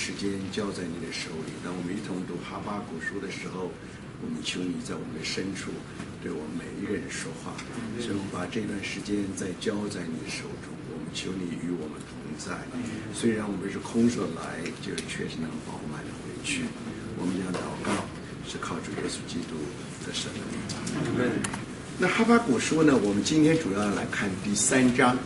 时间交在你的手里。当我们一同读哈巴谷书的时候，我们求你在我们的深处对我们每一个人说话。所以我们把这段时间再交在你的手中，我们求你与我们同在。虽然我们是空手来，就确实能饱满的回去。我们要祷告，是靠主耶稣基督的圣灵。那哈巴谷书呢，我们今天主要来看第3章。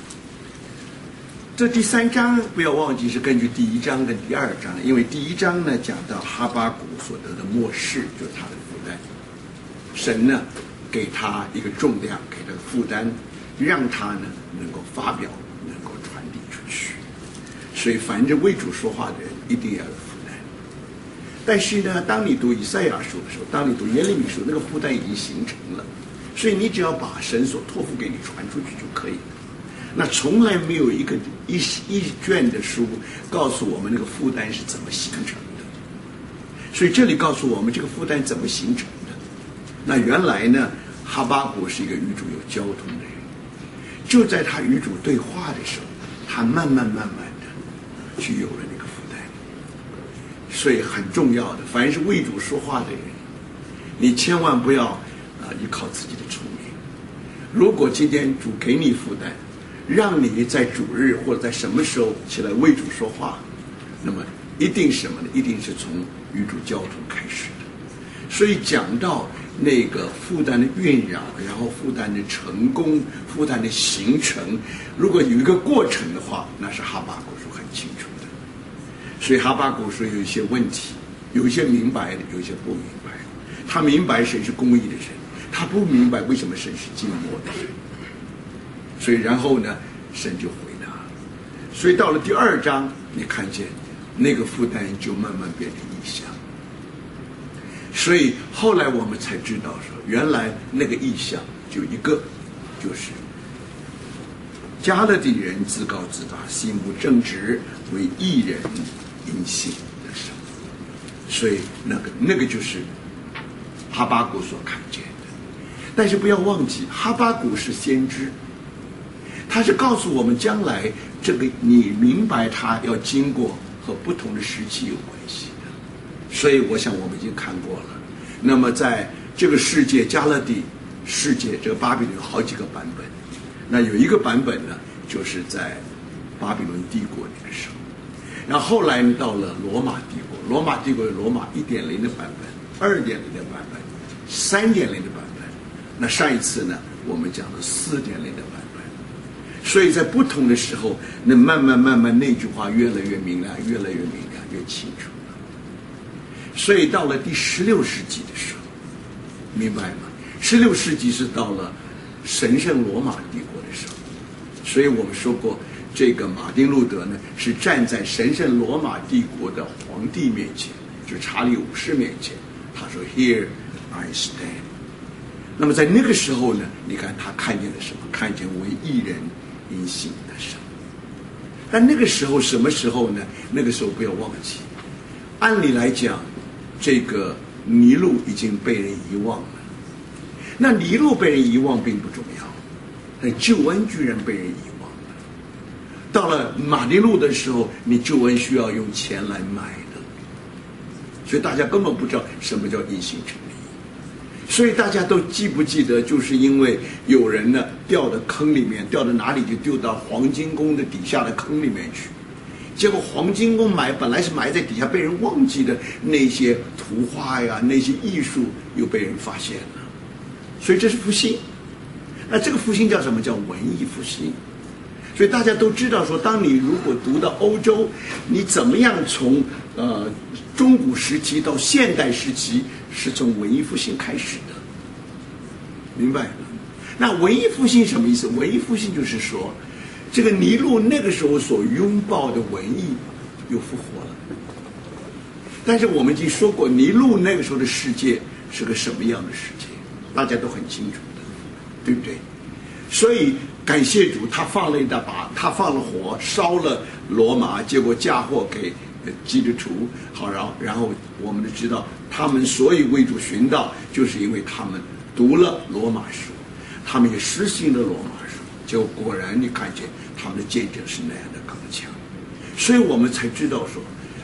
这第3章不要忘记是根据第1章跟第2章，因为第1章呢讲到哈巴谷所得的默示，就是他的负担。神呢给他一个重量，给他的负担，让他呢能够发表，能够传递出去。所以凡是为主说话的人，一定要有负担。但是呢，当你读以赛亚书的时候，当你读耶利米书，那个负担已经形成了，所以你只要把神所托付给你传出去就可以了。那从来没有一卷的书告诉我们那个负担是怎么形成的，所以这里告诉我们这个负担怎么形成的。那原来呢，哈巴谷是一个与主有交通的人，就在他与主对话的时候，他慢慢的去有了那个负担。所以很重要的，凡是为主说话的人，你千万不要依靠自己的聪明。如果今天主给你负担，让你在主日或者在什么时候起来为主说话，那么一定是什么呢？一定是从与主交通开始的。所以讲到那个负担的酝酿，然后负担的成功，负担的形成，如果有一个过程的话，那是哈巴谷书很清楚的。所以哈巴谷书有一些问题，有一些明白的，有一些不明白的。他明白神是公义的神，他不明白为什么神是静默的神。所以然后呢，神就回答。所以到了第2章，你看见那个负担就慢慢变成异象。所以后来我们才知道说，原来那个异象就一个，就是迦勒底人自高自大，心不正直，为义人因信的神。所以那个就是哈巴谷所看见的。但是不要忘记，哈巴谷是先知。他是告诉我们将来这个你明白他要经过和不同的时期有关系的。所以我想我们已经看过了。那么在这个世界迦勒底世界，这个巴比伦有好几个版本。那有一个版本呢，就是在巴比伦帝国那个时候。然后后来呢，到了罗马帝国，罗马帝国有罗马 1.0 的版本、2.0的版本、3.0的版本。那上一次呢，我们讲了4.0的版本。所以在不同的时候，那慢慢那句话越来越明亮，越来越明亮，越清楚了。所以到了第16世纪的时候，明白吗？16世纪是到了神圣罗马帝国的时候。所以我们说过，这个马丁路德呢，是站在神圣罗马帝国的皇帝面前，就是查理5世面前，他说 Here I stand。 那么在那个时候呢，你看他看见了什么？看见为义人因信的神。但那个时候什么时候呢？那个时候不要忘记，按理来讲，这个尼禄已经被人遗忘了。那尼禄被人遗忘并不重要，但救恩居然被人遗忘了。到了马丁路的时候，你救恩需要用钱来买的，所以大家根本不知道什么叫因信称义。所以大家都记不记得，就是因为有人呢掉到坑里面，掉到哪里就丢到黄金宫的底下的坑里面去。结果黄金宫本来是埋在底下被人忘记的那些图画呀，那些艺术又被人发现了。所以这是复兴。那这个复兴叫什么？叫文艺复兴。所以大家都知道说，当你如果读到欧洲，你怎么样从中古时期到现代时期是从文艺复兴开始的，明白吗？那文艺复兴什么意思？文艺复兴就是说，这个尼禄那个时候所拥抱的文艺又复活了。但是我们已经说过，尼禄那个时候的世界是个什么样的世界，大家都很清楚的，对不对？所以感谢主，他放了一大把，他放了火，烧了罗马，结果嫁祸给基督徒。好，然后我们就知道，他们所以为主寻道，就是因为他们读了罗马书，他们也实行了罗马书，结果果然你看见他们的见证是那样的刚强。所以我们才知道说，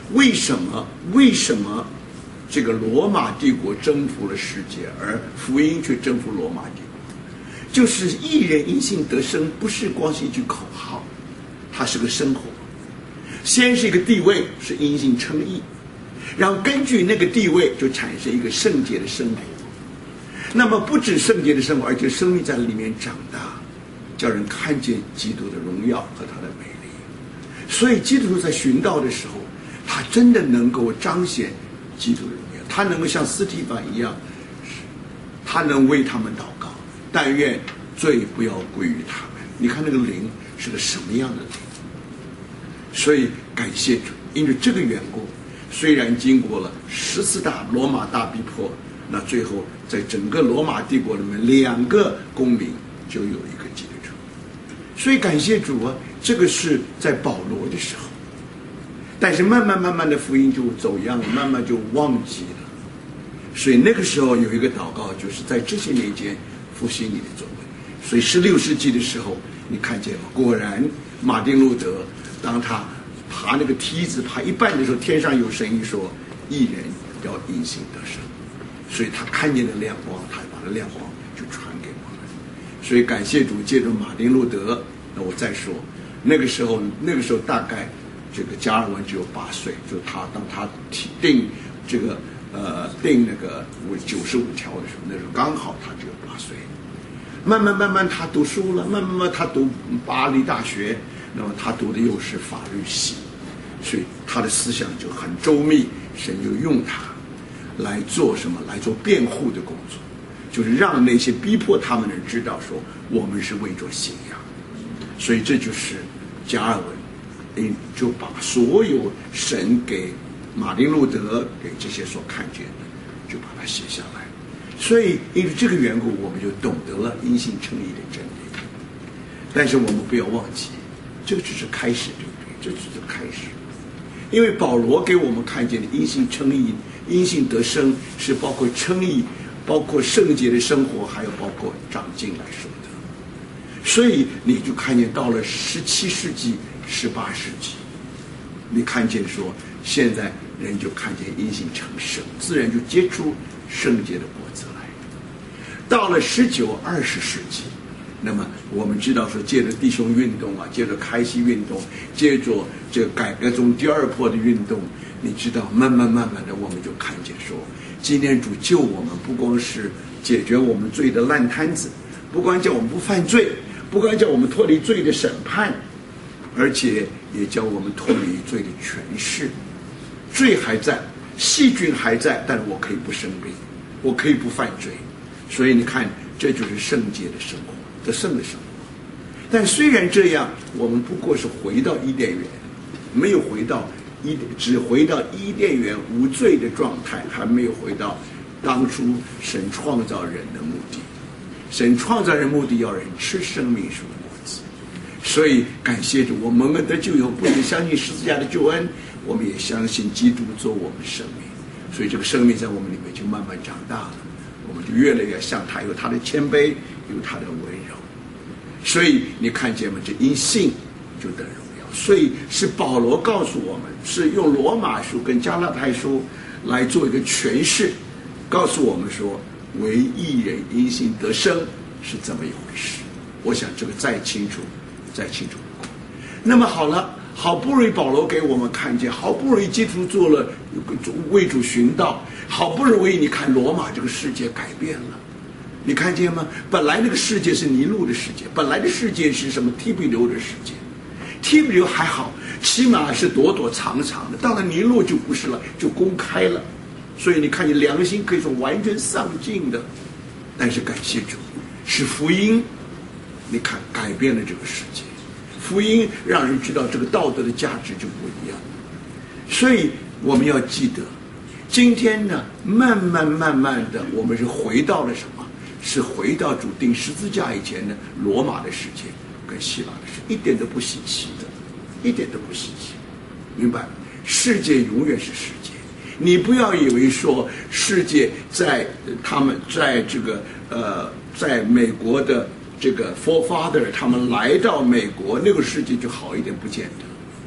为什么这个罗马帝国征服了世界，而福音却征服罗马帝国？就是一人因信得生，不是光是一句口号，它是个生活。先是一个地位，是因信称义，然后根据那个地位就产生一个圣洁的生活。那么不止圣洁的生活，而且生命在里面长大，叫人看见基督的荣耀和他的美丽。所以基督徒在寻道的时候，他真的能够彰显基督的荣耀，他能够像司提反一样，他能为他们祷告，但愿罪不要归于他们。你看那个灵是个什么样的灵？所以感谢主，因为这个缘故，虽然经过了14大罗马大逼迫，那最后在整个罗马帝国里面，2个公民就有一个基督徒。所以感谢主啊，这个是在保罗的时候，但是慢慢的福音就走样了，慢慢就忘记了。所以那个时候有一个祷告，就是在这些年间复兴你的作为。所以16世纪的时候，你看见吗？果然马丁路德当他爬那个梯子爬一半的时候，天上有声音说：“义人要因信得生。”所以他看见了亮光，他把那亮光就传给我们。所以感谢主，借着马丁路德，那我再说，那个时候大概这个加尔文只有8岁，就当他定这个定那个95条的时候，那时候刚好他只有8岁。慢慢他读书了，慢慢他读巴黎大学，那么他读的又是法律系，所以他的思想就很周密，神就用他来做什么？来做辩护的工作，就是让那些逼迫他们的人知道说，我们是为着信仰。所以这就是加尔文，就把所有神给马丁路德给这些所看见的，就把它写下来。所以因为这个缘故，我们就懂得了因信称义的真理。但是我们不要忘记，这个只是开始，对不对？这只是开始。因为保罗给我们看见的因信称义、因信得生，是包括称义、包括圣洁的生活，还有包括长进来说的。所以你就看见到了17世纪、18世纪，你看见说现在人就看见因信成圣，自然就结出圣洁的果子来。到了19、20世纪，那么我们知道说，借着弟兄运动啊，借着开西运动，借着这个改革中第2波的运动，你知道慢慢的，我们就看见说，今天主救我们，不光是解决我们罪的烂摊子，不光叫我们不犯罪，不光叫我们脱离罪的审判，而且也叫我们脱离罪的权势。罪还在，细菌还在，但是我可以不生病，我可以不犯罪。所以你看，这就是圣洁的生活，得胜的生活。但虽然这样，我们不过是回到伊甸园，没有回到只回到伊甸园无罪的状态，还没有回到当初神创造人的目的。神创造人目的要人吃生命树的果子。所以感谢主，我们得救以后，不仅相信十字架的救恩，我们也相信基督做我们的生命。所以这个生命在我们里面就慢慢长大了，我们就越来越像他，有他的谦卑，有他的温柔。所以你看见吗？这因信就得荣耀。所以是保罗告诉我们，是用罗马书跟加拉太书来做一个诠释，告诉我们说，为义人因信得生是怎么一回事。我想这个再清楚不过。那么好了，好不容易保罗给我们看见，好不容易基督做了为主寻道，好不容易你看罗马这个世界改变了，你看见吗？本来那个世界是尼禄的世界，本来的世界是什么提比留的世界，提比留还好，起码是躲躲藏藏的，到了尼禄就不是了，就公开了。所以你看见良心可以说完全丧尽的。但是感谢主，是福音，你看改变了这个世界，福音让人知道这个道德的价值就不一样。所以我们要记得，今天呢，慢慢的，我们是回到了什么？是回到主钉十字架以前的罗马的世界跟希腊的世界，一点都不稀奇的，一点都不稀奇。明白？世界永远是世界。你不要以为说世界在他们在这个在美国的这个 forefather 他们来到美国，那个世界就好一点，不见得。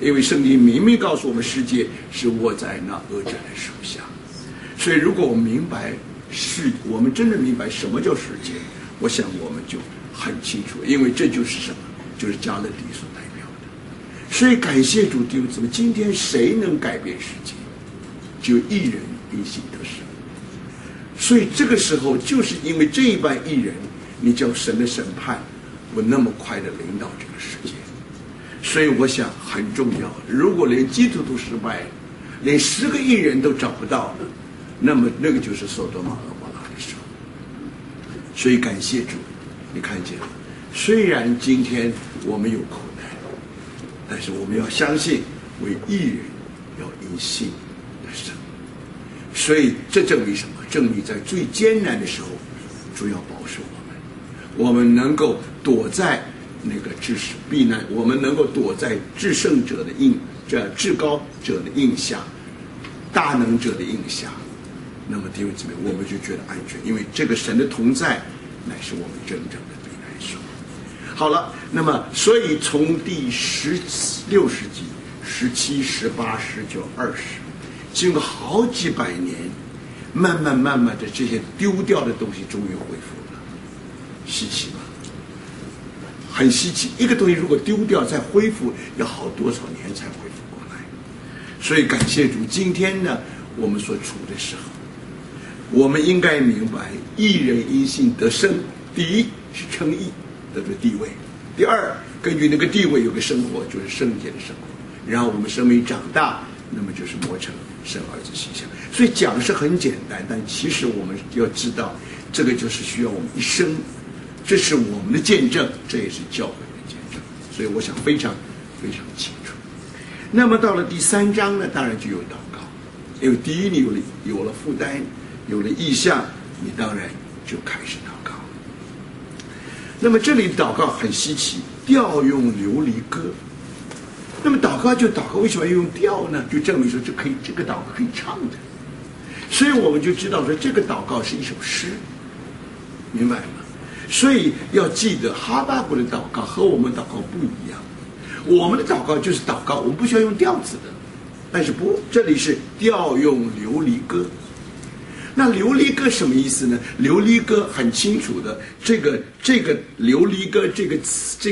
因为圣经明明告诉我们，世界是握在那恶者的手下。所以，如果我们明白我们真的明白什么叫世界，我想我们就很清楚，因为这就是什么，就是加勒底所代表的。所以，感谢主弟兄姊妹，今天谁能改变世界？只有一人因信得生。所以这个时候，就是因为这一班义人，你叫神的审判不那么快的领导这个世界。所以我想很重要，如果连基督徒失败了，连10个义人都找不到了，那么那个就是所多玛和蛾摩拉的时候。所以感谢主，你看见了，虽然今天我们有苦难，但是我们要相信，为义人要因信得生。所以这证明什么？证明在最艰难的时候，主要保守我们能够躲在那个避难，我们能够躲在至圣者的至高者的印下，大能者的印下。那么弟兄姊妹，我们就觉得安全，因为这个神的同在乃是我们真正的避难所。好了，那么所以从第16世纪、17、18、19、20，经过好几百年，慢慢的这些丢掉的东西终于恢复了，稀奇吗？很稀奇，一个东西如果丢掉再恢复，要好多少年才恢复过来。所以感谢主，今天呢，我们所处的时候，我们应该明白，义人因信得生。第一是称义，得着地位；第二，根据那个地位有个生活，就是圣洁的生活。然后我们生命长大，那么就是磨成神儿子形象。所以讲是很简单，但其实我们要知道，这个就是需要我们一生。这是我们的见证，这也是教会的见证，所以我想非常非常清楚。那么到了第3章呢，当然就有祷告，因为第一你有了负担，有了意向，你当然就开始祷告。那么这里祷告很稀奇，调用流离歌。那么祷告就祷告，为什么要用调呢？就证明说这个祷告可以唱的，所以我们就知道说这个祷告是一首诗，明白吗？所以要记得，哈巴谷的祷告和我们祷告不一样。我们的祷告就是祷告，我们不需要用调子的，但是不，这里是调用流离歌。那流离歌什么意思呢？流离歌很清楚的，这个流离歌这个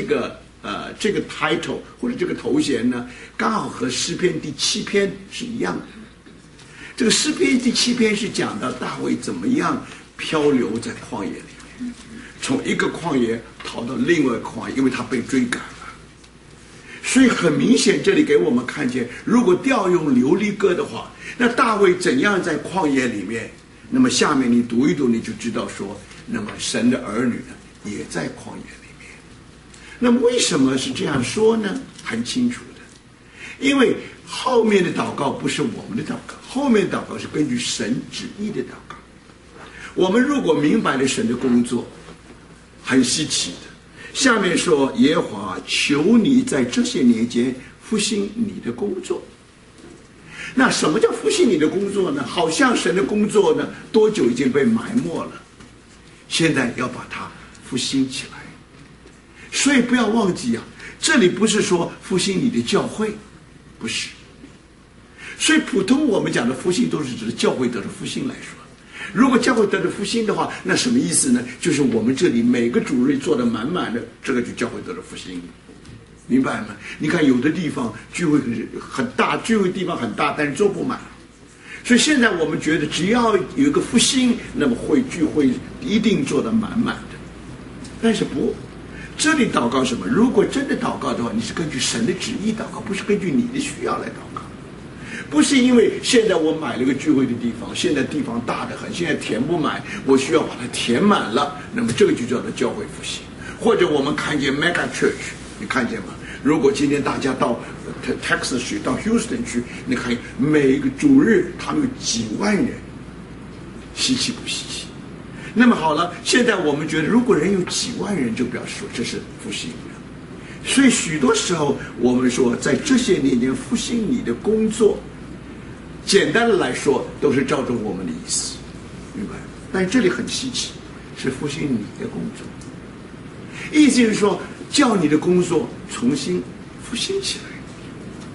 title 或者这个头衔呢，刚好和诗篇第7篇是一样的。这个诗篇第7篇是讲到大卫怎么样漂流在旷野里。从一个旷野逃到另外一个旷野，因为他被追赶了。所以很明显，这里给我们看见，如果调用流离歌的话，那大卫怎样在旷野里面？那么下面你读一读，你就知道说，那么神的儿女呢，也在旷野里面。那么为什么是这样说呢？很清楚的，因为后面的祷告不是我们的祷告，后面的祷告是根据神旨意的祷告。我们如果明白了神的工作，很稀奇的。下面说，耶和华求你在这些年间复兴你的工作。那什么叫复兴你的工作呢？好像神的工作呢，多久已经被埋没了，现在要把它复兴起来。所以不要忘记啊，这里不是说复兴你的教会，不是。所以普通我们讲的复兴都是指教会得着复兴来说。如果教会得着复兴的话，那什么意思呢？就是我们这里每个主日做的满满的，这个就教会得着复兴，明白吗？你看有的地方聚会很大，聚会地方很大，但是坐不满。所以现在我们觉得，只要有一个复兴，那么聚会一定做得满满的。但是不，这里祷告什么？如果真的祷告的话，你是根据神的旨意祷告，不是根据你的需要来祷告。不是因为现在我买了个聚会的地方，现在地方大得很，现在填不满，我需要把它填满了，那么这个就叫做教会复兴。或者我们看见 mega church， 你看见吗？如果今天大家到 Texas 去，到 Houston 去，你看每个主日他们有几万人，稀奇不稀奇？那么好了，现在我们觉得如果人有几万人，就表示说这是复兴。所以许多时候我们说，在这些年间复兴你的工作，简单的来说都是照着我们的意思，明白？但这里很稀奇，是复兴你的工作，意思是说叫你的工作重新复兴起来。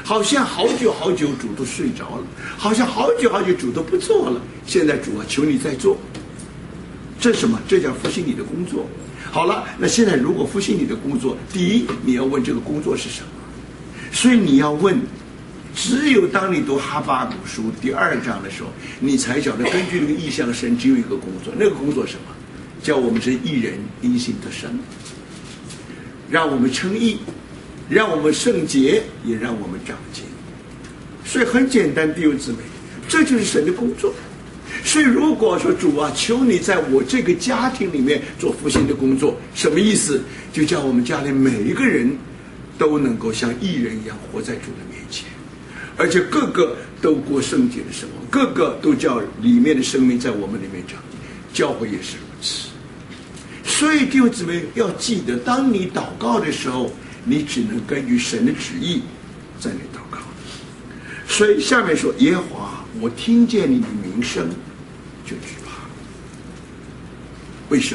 好像好久好久主都睡着了，好像好久好久主都不做了。现在主啊，求你再做。这是什么？这叫复兴你的工作。好了，那现在如果复兴你的工作，第一你要问这个工作是什么，所以你要问。只有当你读哈巴谷书第2章的时候，你才晓得根据这个意象，神只有一个工作，那个工作是什么？叫我们是义人因信得生，让我们称义，让我们圣洁，也让我们长进。所以很简单，弟兄姊妹，这就是神的工作。所以如果说主啊，求你在我这个家庭里面做复兴的工作，什么意思？就叫我们家里每一个人都能够像义人一样活在主的面前，而且个个都过圣洁的生活，个个都叫里面的生命在我们里面长。教会也是如此。所以弟兄姊妹要记得，当你祷告的时候，你只能根据神的旨意在那祷告。所以下面说，耶和华，我听见你的名声，就去。